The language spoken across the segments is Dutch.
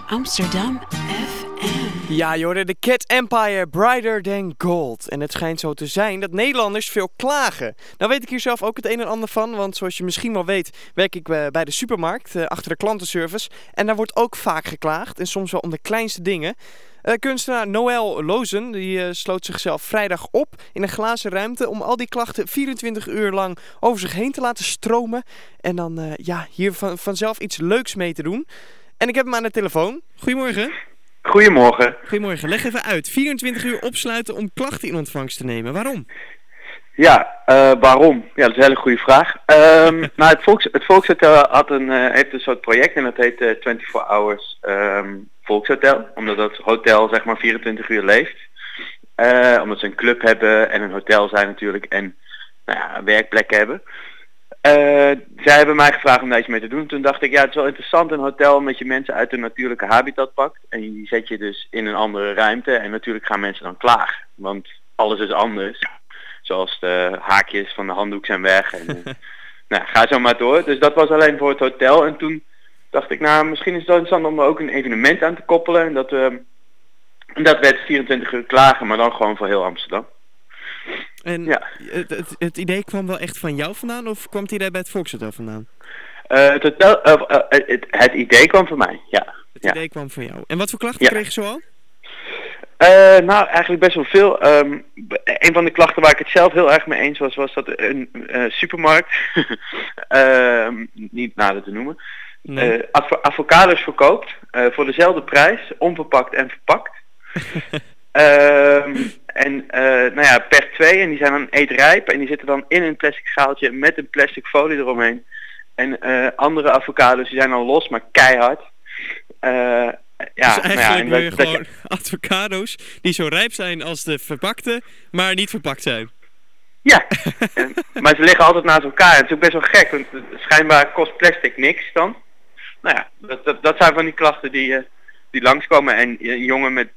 Amsterdam FM. Ja, joh, de Cat Empire Brighter Than Gold. En het schijnt zo te zijn dat Nederlanders veel klagen. Nou weet ik hier zelf ook het een en ander van, want zoals je misschien wel weet werk ik bij de supermarkt, achter de klantenservice. En daar wordt ook vaak geklaagd en soms wel om de kleinste dingen. Kunstenaar Noël Lozen die sloot zichzelf vrijdag op in een glazen ruimte om al die klachten 24 uur lang over zich heen te laten stromen. En dan hier vanzelf iets leuks mee te doen. En ik heb hem aan de telefoon. Goedemorgen. Goedemorgen. Goedemorgen. Leg even uit. 24 uur opsluiten om klachten in ontvangst te nemen. Waarom? Ja, waarom? Ja, dat is een hele goede vraag. Nou, het Volkshotel heeft een soort project en dat heet 24 Hours Volkshotel. Omdat dat hotel zeg maar 24 uur leeft. Omdat ze een club hebben en een hotel zijn natuurlijk en een werkplek hebben. Zij hebben mij gevraagd om daar iets mee te doen. Toen dacht ik, ja, het is wel interessant een hotel omdat je mensen uit hun natuurlijke habitat pakt. En die zet je dus in een andere ruimte. En natuurlijk gaan mensen dan klagen. Want alles is anders. Zoals de haakjes van de handdoek zijn weg. En, ga zo maar door. Dus dat was alleen voor het hotel. En toen dacht ik, nou, misschien is het wel interessant om er ook een evenement aan te koppelen. En dat werd 24 uur klagen, maar dan gewoon voor heel Amsterdam. En ja. Het idee kwam wel echt van jou vandaan of kwam het idee bij het Volkshotel vandaan? Het idee kwam van mij, ja. Het idee kwam van jou. En wat voor klachten kreeg je zo al? Nou, eigenlijk best wel veel. Een van de klachten waar ik het zelf heel erg mee eens was dat een supermarkt, niet nader te noemen, avocados verkoopt voor dezelfde prijs, onverpakt en verpakt. Per 2 en die zijn dan eetrijp en die zitten dan in een plastic schaaltje met een plastic folie eromheen. En andere avocados die zijn dan los, maar keihard. Dus eigenlijk wil je gewoon avocado's die zo rijp zijn als de verpakte, maar niet verpakt zijn. Ja, maar ze liggen altijd naast elkaar. Het is ook best wel gek, want schijnbaar kost plastic niks dan. Nou ja, dat zijn van die klachten die langskomen. En een jongen met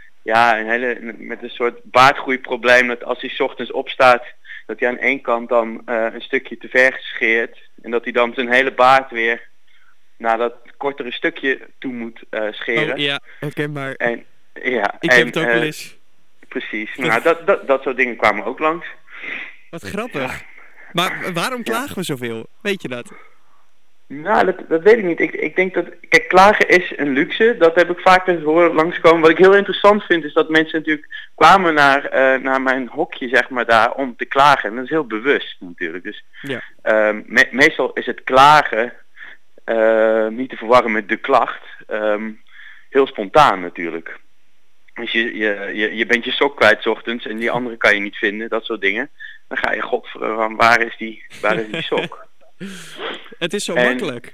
een soort baardgroeiprobleem, dat als hij 's ochtends opstaat, dat hij aan één kant dan een stukje te ver scheert. En dat hij dan zijn hele baard weer naar dat kortere stukje toe moet scheren. Oh ja, herkenbaar. En, ja, ik heb het ook wel eens. Precies. Nou, dat soort dingen kwamen ook langs. Wat grappig. Ja. Maar waarom klagen we zoveel? Weet je dat? Nou, dat weet ik niet. Ik denk dat... Kijk, klagen is een luxe. Dat heb ik vaak horen langskomen. Wat ik heel interessant vind is dat mensen natuurlijk kwamen naar mijn hokje, zeg maar, daar om te klagen. En dat is heel bewust natuurlijk. Dus meestal is het klagen niet te verwarren met de klacht. Heel spontaan natuurlijk. Dus je bent je sok kwijt 's ochtends en die andere kan je niet vinden, dat soort dingen. Dan ga je, godverdomme, waar is die sok? Het is zo makkelijk.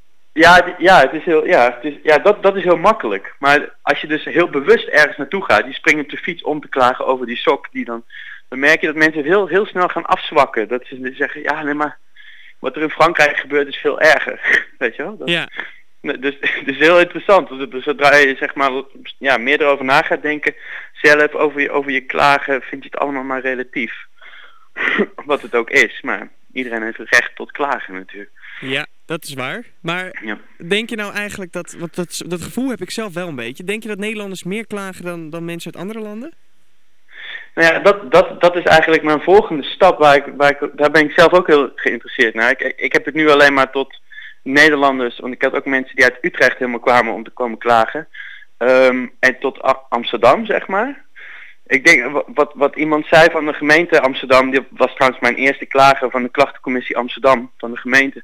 Het is heel, dat is heel makkelijk. Maar als je dus heel bewust ergens naartoe gaat, die springen op de fiets om te klagen over die sok, dan merk je dat mensen heel, heel snel gaan afzwakken. Dat ze zeggen, ja, nee, maar wat er in Frankrijk gebeurt is veel erger. Weet je wel? Ja. Dus het is heel interessant. Dus zodra je zeg maar meer erover na gaat denken, zelf over je klagen, vind je het allemaal maar relatief. Wat het ook is, maar iedereen heeft recht tot klagen natuurlijk. Ja, dat is waar. Maar denk je nou eigenlijk want dat gevoel heb ik zelf wel een beetje. Denk je dat Nederlanders meer klagen dan mensen uit andere landen? Nou ja, dat is eigenlijk mijn volgende stap. Daar ben ik zelf ook heel geïnteresseerd naar. Ik heb het nu alleen maar tot Nederlanders, want ik had ook mensen die uit Utrecht helemaal kwamen om te komen klagen. En tot Amsterdam, zeg maar. Ik denk, wat iemand zei van de gemeente Amsterdam, die was trouwens mijn eerste klager van de klachtencommissie Amsterdam, van de gemeente.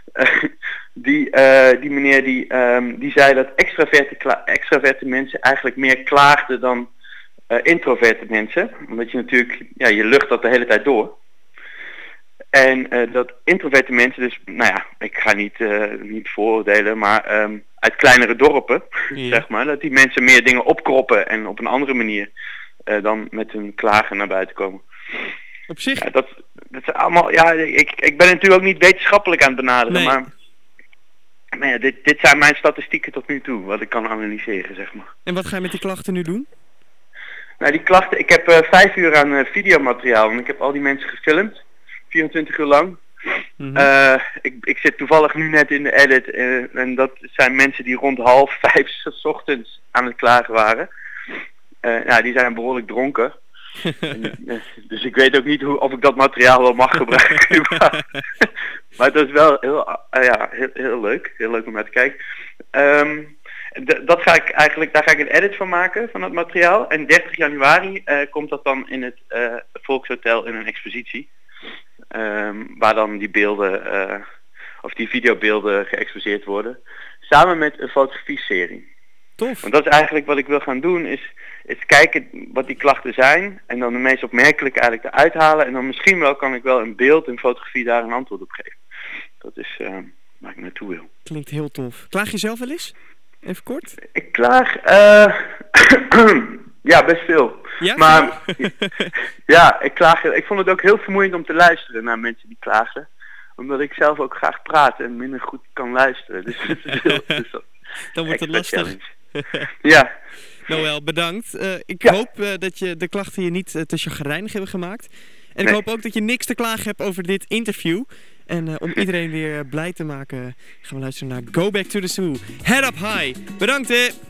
Die meneer die zei dat extraverte mensen eigenlijk meer klaagden dan introverte mensen. Omdat je natuurlijk, je lucht dat de hele tijd door. En dat introverte mensen, dus, ik ga niet vooroordelen, maar uit kleinere dorpen, zeg maar, dat die mensen meer dingen opkroppen en op een andere manier dan met hun klagen naar buiten komen. Op zich? Ja, dat is allemaal, ik ben natuurlijk ook niet wetenschappelijk aan het benaderen, maar dit zijn mijn statistieken tot nu toe, wat ik kan analyseren, zeg maar. En wat ga je met die klachten nu doen? Nou, die klachten, ik heb 5 uur aan videomateriaal en ik heb al die mensen gefilmd, 24 uur lang. Ik zit toevallig nu net in de edit en dat zijn mensen die rond 4:30 's ochtends aan het klagen waren. Die zijn behoorlijk dronken. Dus ik weet ook niet of ik dat materiaal wel mag gebruiken. Maar het is wel heel leuk. Heel leuk om naar te kijken. Daar ga ik een edit van maken, van het materiaal. En 30 januari komt dat dan in het Volkshotel in een expositie. Waar dan die beelden, of die videobeelden geëxposeerd worden. Samen met een fotografie-serie. Tof. Want dat is eigenlijk wat ik wil gaan doen, is kijken wat die klachten zijn. En dan de meest opmerkelijke eigenlijk eruit halen. En dan misschien wel kan ik wel in beeld en fotografie daar een antwoord op geven. Dat is waar ik naartoe wil. Klinkt heel tof. Klaag je zelf wel eens? Even kort. Ik klaag... ja, best veel. Ja? Maar ja, ik klaag. Ik vond het ook heel vermoeiend om te luisteren naar mensen die klagen. Omdat ik zelf ook graag praat en minder goed kan luisteren. Dus het is heel... Dan wordt het lastig. Ja. Noël, bedankt. Ik hoop dat je de klachten je niet te chagrijnig hebben gemaakt. En ik hoop ook dat je niks te klagen hebt over dit interview. En om iedereen weer blij te maken gaan we luisteren naar Go Back to the Zoo. Head Up High. Bedankt hè!